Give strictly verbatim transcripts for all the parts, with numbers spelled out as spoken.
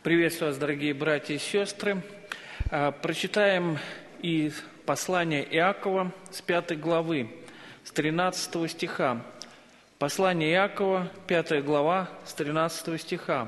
Приветствую вас, дорогие братья и сестры. Прочитаем из послания Иакова с пятой главы, с тринадцатого стиха. Послание Иакова, пятая глава, с тринадцатого стиха.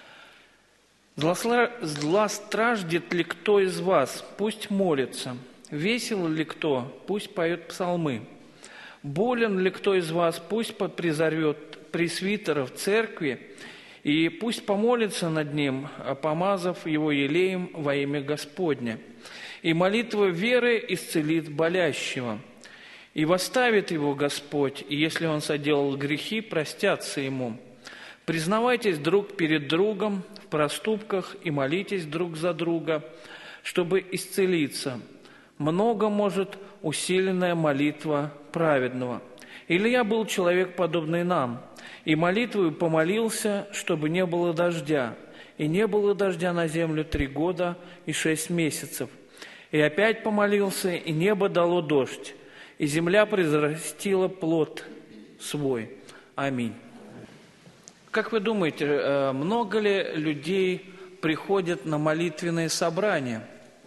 «Злостраждет ли кто из вас? Пусть молится. Весел ли кто? Пусть поет псалмы. Болен ли кто из вас? Пусть призовет пресвитера в церкви, и пусть помолится над ним, помазав его елеем во имя Господне. И молитва веры исцелит болящего. И восставит его Господь, и если он соделал грехи, простятся ему. Признавайтесь друг перед другом в проступках и молитесь друг за друга, чтобы исцелиться. Много может усиленная молитва праведного. Илья был человек, подобный нам, и молитвою помолился, чтобы не было дождя. И не было дождя на землю три года и шесть месяцев. И опять помолился, и небо дало дождь, и земля произрастила плод свой. Аминь». Как вы думаете, много ли людей приходят на молитвенные собрания?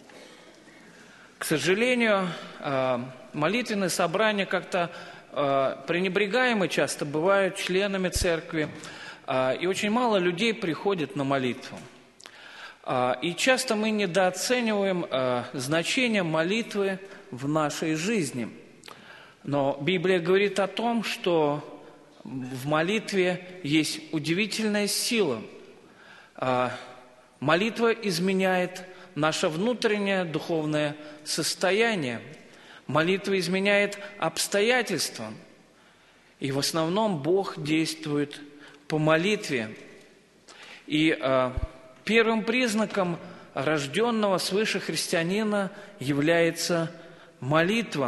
К сожалению, молитвенные собрания как-то пренебрегаемы часто бывают членами церкви, и очень мало людей приходит на молитву. И часто мы недооцениваем значение молитвы в нашей жизни. Но Библия говорит о том, что в молитве есть удивительная сила. Молитва изменяет наше внутреннее духовное состояние. Молитва изменяет обстоятельства, и в основном Бог действует по молитве. И э, первым признаком рожденного свыше христианина является молитва.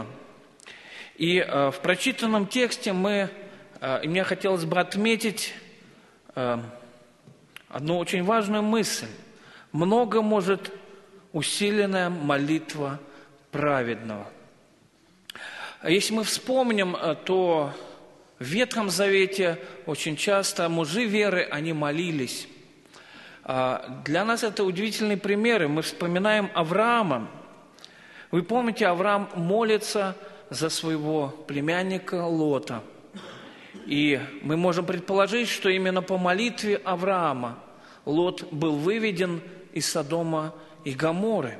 И э, в прочитанном тексте мы, э, и мне хотелось бы отметить э, одну очень важную мысль. Много может усиленная молитва праведного. Если мы вспомним, то в Ветхом Завете очень часто мужи веры, они молились. Для нас это удивительные примеры. Мы вспоминаем Авраама. Вы помните, Авраам молится за своего племянника Лота. И мы можем предположить, что именно по молитве Авраама Лот был выведен из Содома и Гоморры.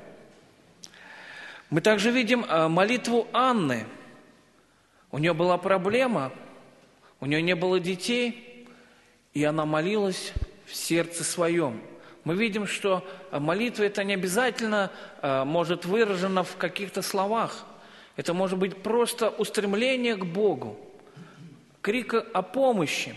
Мы также видим молитву Анны. У нее была проблема, у нее не было детей, и она молилась в сердце своем. Мы видим, что молитва это не обязательно может выражена в каких-то словах. Это может быть просто устремление к Богу, крик о помощи.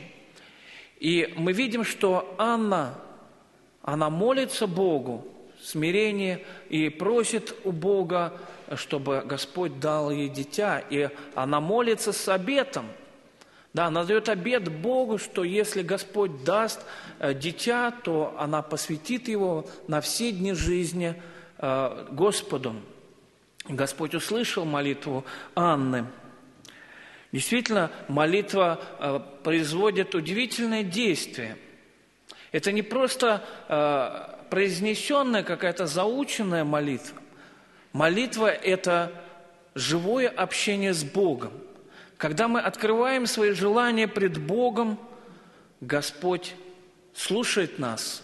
И мы видим, что Анна, она молится Богу в смирении и просит у Бога, чтобы Господь дал ей дитя. И она молится с обетом. Да, она дает обет Богу, что если Господь даст дитя, то она посвятит его на все дни жизни Господу. Господь услышал молитву Анны. Действительно, молитва производит удивительное действие. Это не просто произнесенная какая-то заученная молитва. Молитва – это живое общение с Богом. Когда мы открываем свои желания пред Богом, Господь слушает нас.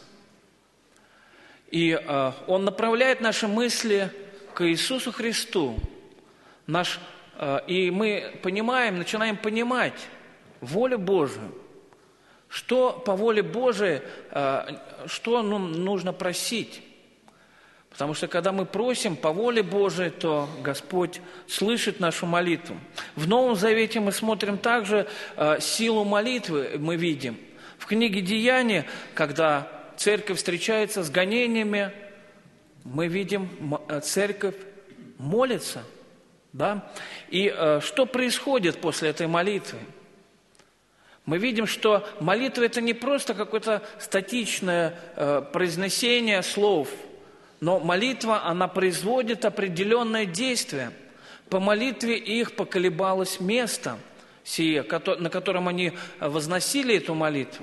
И э, Он направляет наши мысли к Иисусу Христу. Наш, э, и мы понимаем, начинаем понимать волю Божию. Что по воле Божией, э, что ну, нужно просить. Потому что, когда мы просим по воле Божией, то Господь слышит нашу молитву. В Новом Завете мы смотрим также э, силу молитвы, мы видим. В книге Деяния, когда церковь встречается с гонениями, мы видим, церковь молится. Да? И э, что происходит после этой молитвы? Мы видим, что молитва – это не просто какое-то статичное э, произнесение слов, но молитва, она производит определенное действие. По молитве их поколебалось место сие, на котором они возносили эту молитву.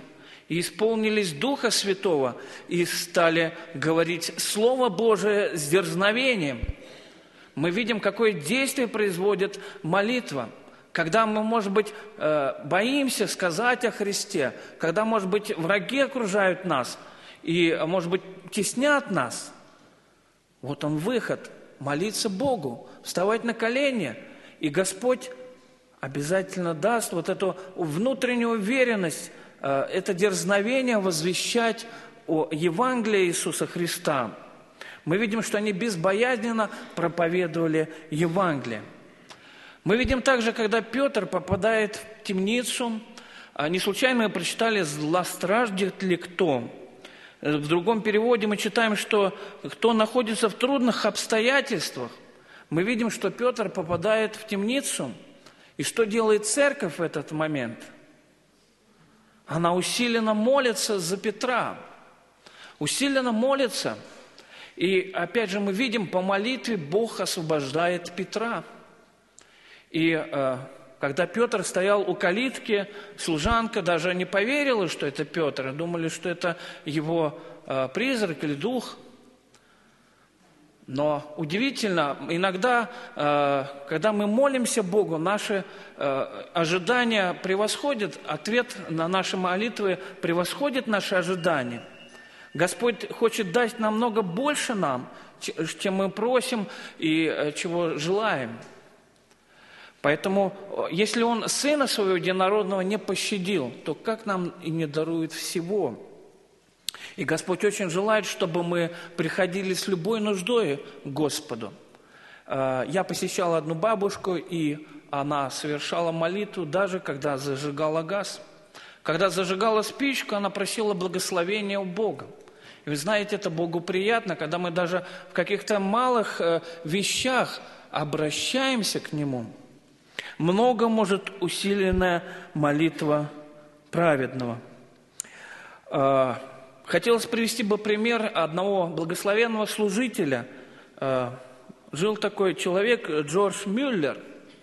и исполнились Духа Святого, и стали говорить Слово Божие с дерзновением. Мы видим, какое действие производит молитва. Когда мы, может быть, боимся сказать о Христе, когда, может быть, враги окружают нас и, может быть, теснят нас, вот он выход – молиться Богу, вставать на колени, и Господь обязательно даст вот эту внутреннюю уверенность, это дерзновение возвещать о Евангелии Иисуса Христа. Мы видим, что они безбоязненно проповедовали Евангелие. Мы видим также, когда Петр попадает в темницу, не случайно мы прочитали «злостраждет ли кто?». В другом переводе мы читаем, что кто находится в трудных обстоятельствах. Мы видим, что Петр попадает в темницу. И что делает церковь в этот момент? Она усиленно молится за Петра. Усиленно молится. И опять же мы видим, по молитве Бог освобождает Петра. И э, когда Петр стоял у калитки, служанка даже не поверила, что это Петр, думали, что это его э, призрак или дух. Но удивительно, иногда, э, когда мы молимся Богу, наши э, ожидания превосходят, ответ на наши молитвы превосходит наши ожидания. Господь хочет дать намного больше нам, чем мы просим и э, чего желаем. Поэтому, если Он Сына Своего Единородного не пощадил, то как нам и не дарует всего? И Господь очень желает, чтобы мы приходили с любой нуждой к Господу. Я посещал одну бабушку, и она совершала молитву, даже когда зажигала газ. Когда зажигала спичку, она просила благословения у Бога. И вы знаете, это Богу приятно, когда мы даже в каких-то малых вещах обращаемся к Нему. Много может усиленная молитва праведного. Хотелось привести бы пример одного благословенного служителя. Жил такой человек Джордж Мюллер.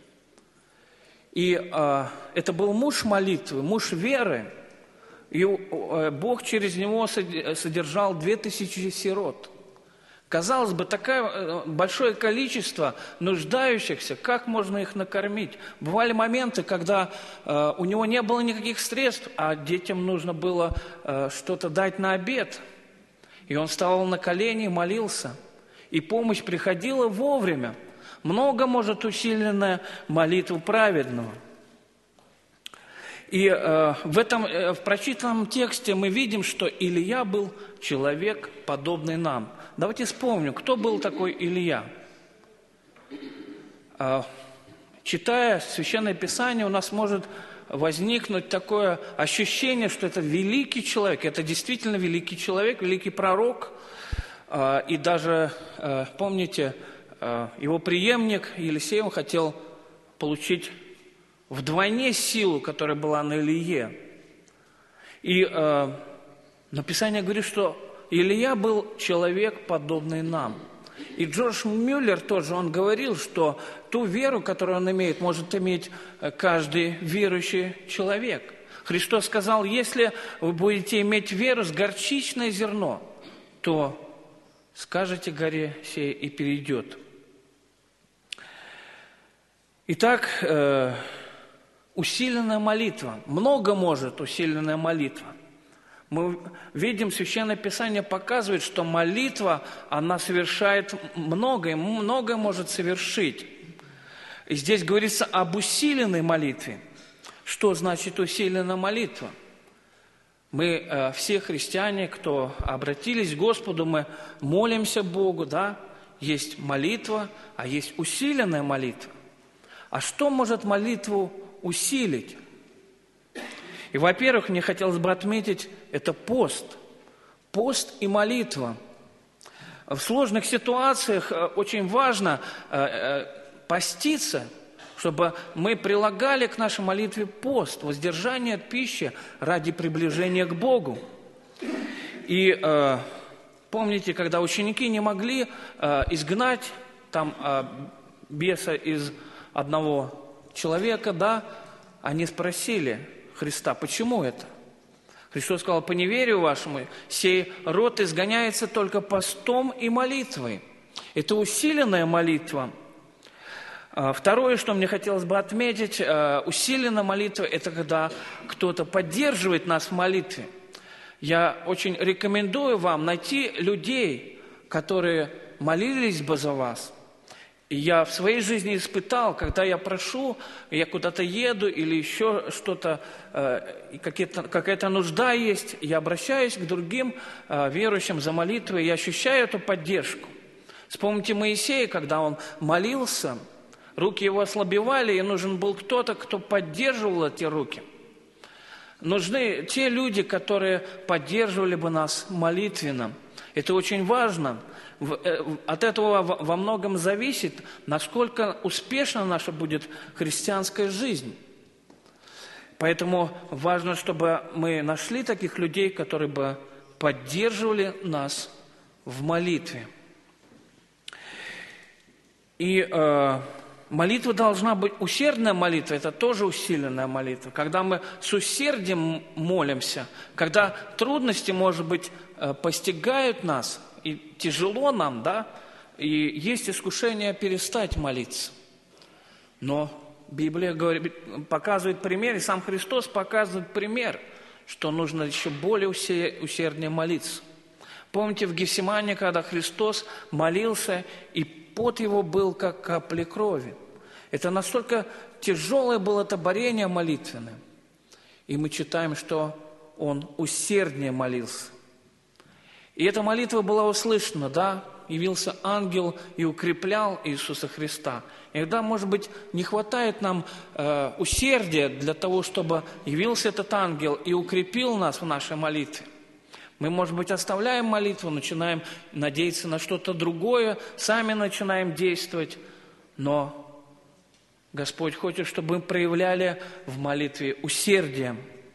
И это был муж молитвы, муж веры. И Бог через него содержал две тысячи сирот. Казалось бы, такое большое количество нуждающихся, как можно их накормить? Бывали моменты, когда э, у него не было никаких средств, а детям нужно было э, что-то дать на обед. И он вставал на колени и молился. И помощь приходила вовремя. Много может усиленная молитва праведного. И э, в этом э, в прочитанном тексте мы видим, что Илия был человек, подобный нам. Давайте вспомним, кто был такой Илия. Э, читая Священное Писание, у нас может возникнуть такое ощущение, что это великий человек. Это действительно великий человек, великий пророк. Э, и даже, э, помните, э, его преемник Елисей, он хотел получить вдвойне силу, которая была на Илие. И э, но Писание говорит, что Илия был человек, подобный нам. И Джордж Мюллер тоже, он говорил, что ту веру, которую он имеет, может иметь каждый верующий человек. Христос сказал, если вы будете иметь веру с горчичное зерно, то скажете горе сей и перейдет. Итак, э, усиленная молитва. Много может усиленная молитва. Мы видим, Священное Писание показывает, что молитва, она совершает многое, многое может совершить. И здесь говорится об усиленной молитве. Что значит усиленная молитва? Мы э, все христиане, кто обратились к Господу, мы молимся Богу, да? Есть молитва, а есть усиленная молитва. А что может молитву усилить? И, во-первых, мне хотелось бы отметить, это пост. Пост и молитва. В сложных ситуациях очень важно поститься, чтобы мы прилагали к нашей молитве пост, воздержание от пищи ради приближения к Богу. И помните, когда ученики не могли изгнать там беса из одного человека, да, они спросили Христа, почему это? Христос сказал: по неверию вашему сей род изгоняется только постом и молитвой. Это усиленная молитва. Второе, что мне хотелось бы отметить, усиленная молитва – это когда кто-то поддерживает нас в молитве. Я очень рекомендую вам найти людей, которые молились бы за вас. И я в своей жизни испытал, когда я прошу, я куда-то еду или еще что-то, какая-то нужда есть, я обращаюсь к другим верующим за молитвой, я ощущаю эту поддержку. Вспомните Моисея, когда он молился, руки его ослабевали, и нужен был кто-то, кто поддерживал эти руки. Нужны те люди, которые поддерживали бы нас молитвенно. Это очень важно. От этого во многом зависит, насколько успешна наша будет христианская жизнь. Поэтому важно, чтобы мы нашли таких людей, которые бы поддерживали нас в молитве. И э, молитва должна быть, усердная молитва, это тоже усиленная молитва. Когда мы с усердием молимся, когда трудности, может быть, постигают нас, и тяжело нам, да, и есть искушение перестать молиться. Но Библия говорит, показывает пример, и сам Христос показывает пример, что нужно еще более усерднее молиться. Помните, в Гефсимане, когда Христос молился, и пот его был, как капли крови. Это настолько тяжелое было это борение молитвенное. И мы читаем, что он усерднее молился. И эта молитва была услышана, да, явился ангел и укреплял Иисуса Христа. Иногда, может быть, не хватает нам э, усердия для того, чтобы явился этот ангел и укрепил нас в нашей молитве. Мы, может быть, оставляем молитву, начинаем надеяться на что-то другое, сами начинаем действовать, но Господь хочет, чтобы мы проявляли в молитве усердие.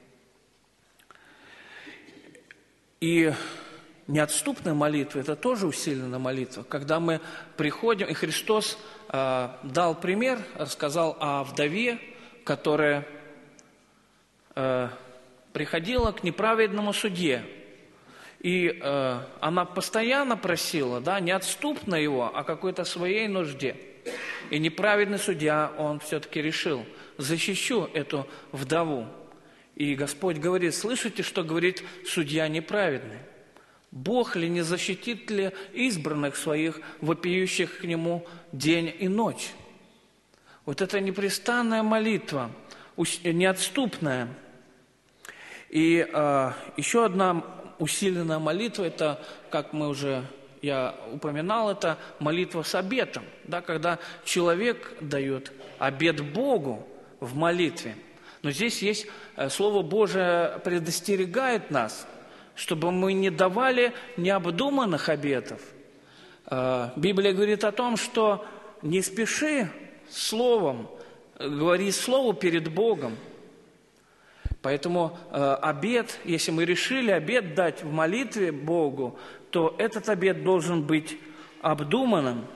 И неотступная молитва – это тоже усиленная молитва. Когда мы приходим, и Христос э, дал пример, рассказал о вдове, которая э, приходила к неправедному судье. И э, она постоянно просила, да, неотступно его, о какой-то своей нужде. И неправедный судья, он все-таки решил: защищу эту вдову. И Господь говорит: слышите, что говорит судья неправедный? Бог ли не защитит ли избранных своих, вопиющих к Нему день и ночь? Вот это непрестанная молитва, неотступная. И э, еще одна усиленная молитва, это, как мы уже, я упоминал, это молитва с обетом, да, когда человек дает обет Богу в молитве. Но здесь есть, Слово Божие предостерегает нас, чтобы мы не давали необдуманных обетов. Библия говорит о том, что не спеши словом, говори слову перед Богом. Поэтому э, обет, если мы решили обет дать в молитве Богу, то этот обет должен быть обдуманным.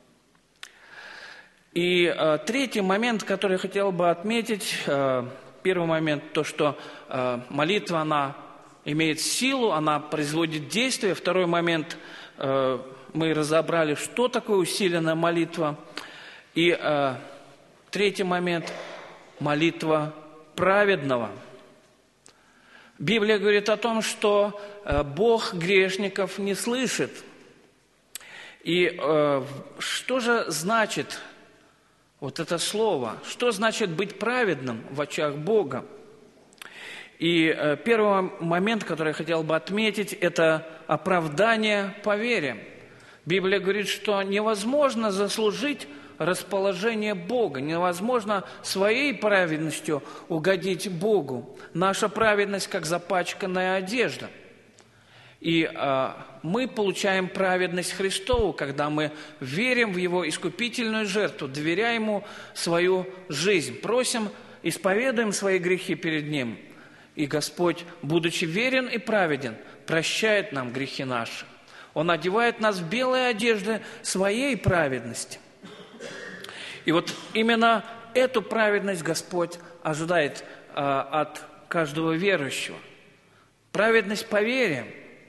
И э, третий момент, который я хотел бы отметить, э, первый момент, то, что э, молитва, она имеет силу, она производит действие. Второй момент, э, мы разобрали, что такое усиленная молитва. И э, третий момент, молитва праведного. Библия говорит о том, что Бог грешников не слышит. И э, что же значит вот это слово? Что значит быть праведным в очах Бога? И э, первый момент, который я хотел бы отметить, это оправдание по вере. Библия говорит, что невозможно заслужить расположение Бога. Невозможно своей праведностью угодить Богу. Наша праведность как запачканная одежда. И э, мы получаем праведность Христову, когда мы верим в Его искупительную жертву, доверяем Ему свою жизнь, просим, исповедуем свои грехи перед Ним. И Господь, будучи верен и праведен, прощает нам грехи наши. Он одевает нас в белые одежды своей праведности. И вот именно эту праведность Господь ожидает э, от каждого верующего. Праведность по вере.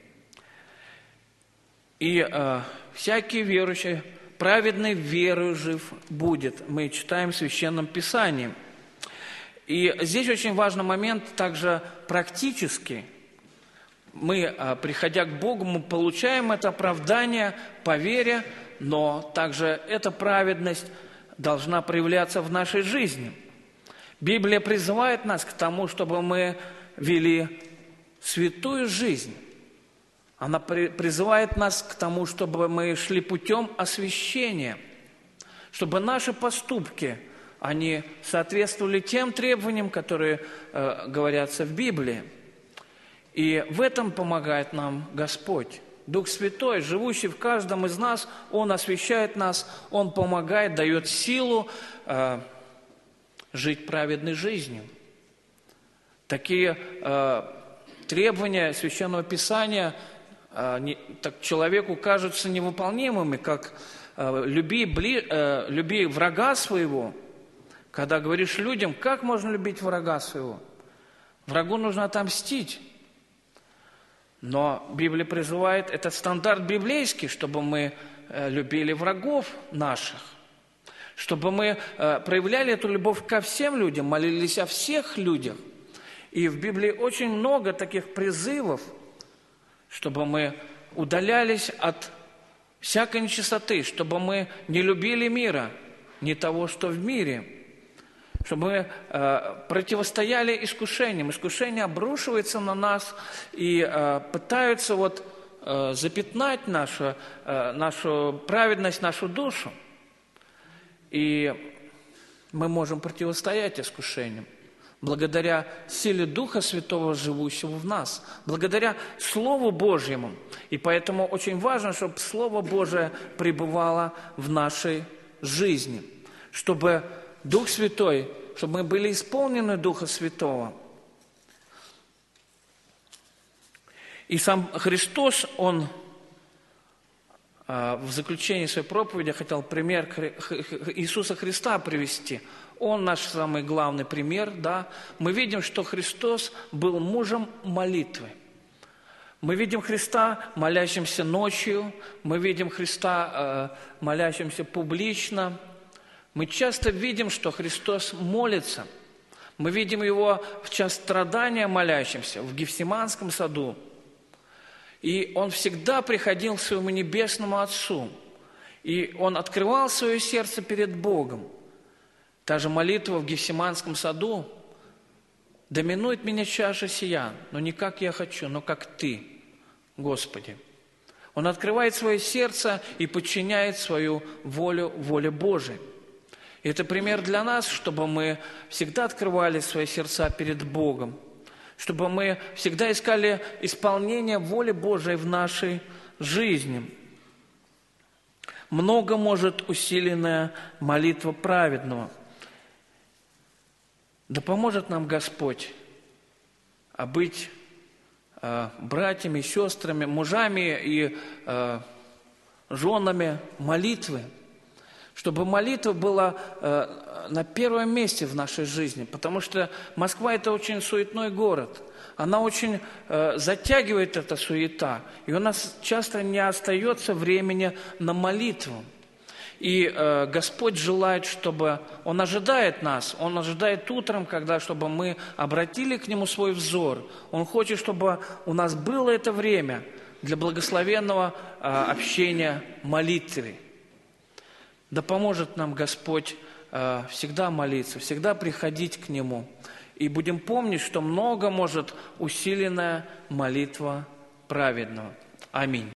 И э, всякий верующий, праведный верою жив будет. Мы читаем в Священном Писании. И здесь очень важный момент также практический. Мы, э, приходя к Богу, мы получаем это оправдание по вере, но также эта праведность должна проявляться в нашей жизни. Библия призывает нас к тому, чтобы мы вели святую жизнь. Она призывает нас к тому, чтобы мы шли путем освящения, чтобы наши поступки, они соответствовали тем требованиям, которые э, говорятся в Библии. И в этом помогает нам Господь. Дух Святой, живущий в каждом из нас, Он освящает нас, Он помогает, дает силу э, жить праведной жизнью. Такие э, требования Священного Писания э, не, так человеку кажутся невыполнимыми, как э, люби, бли, э, люби врага своего. Когда говоришь людям, как можно любить врага своего? Врагу нужно отомстить. Но Библия призывает, этот стандарт библейский, чтобы мы э, любили врагов наших, чтобы мы э, проявляли эту любовь ко всем людям, молились о всех людях. И в Библии очень много таких призывов, чтобы мы удалялись от всякой нечистоты, чтобы мы не любили мира, не того, что в мире, чтобы мы э, противостояли искушениям. Искушение обрушивается на нас и э, пытаются вот, э, запятнать нашу, э, нашу праведность, нашу душу. И мы можем противостоять искушениям благодаря силе Духа Святого, живущего в нас, благодаря Слову Божьему. И поэтому очень важно, чтобы Слово Божие пребывало в нашей жизни, чтобы Дух Святой, чтобы мы были исполнены Духа Святого. И сам Христос, Он в заключении своей проповеди хотел пример Иисуса Христа привести. Он наш самый главный пример, да. Мы видим, что Христос был мужем молитвы. Мы видим Христа, молящимся ночью, мы видим Христа, молящимся публично. Мы часто видим, что Христос молится. Мы видим Его в час страдания молящимся, в Гефсиманском саду. И Он всегда приходил к своему небесному Отцу. И Он открывал свое сердце перед Богом. Та же молитва в Гефсиманском саду: «Да минует меня чаша сия, но не как я хочу, но как Ты, Господи». Он открывает свое сердце и подчиняет свою волю воле Божией. И это пример для нас, чтобы мы всегда открывали свои сердца перед Богом, чтобы мы всегда искали исполнение воли Божией в нашей жизни. Много может усиленная молитва праведного. Да поможет нам Господь а быть э, братьями, сестрами, мужами и э, женами молитвы, чтобы молитва была э, на первом месте в нашей жизни, потому что Москва – это очень суетной город. Она очень э, затягивает эта суета, и у нас часто не остается времени на молитву. И э, Господь желает, чтобы Он ожидает нас, Он ожидает утром, когда, чтобы мы обратили к Нему свой взор. Он хочет, чтобы у нас было это время для благословенного э, общения, молитвы. Да поможет нам Господь э, всегда молиться, всегда приходить к Нему. И будем помнить, что много может усиленная молитва праведного. Аминь.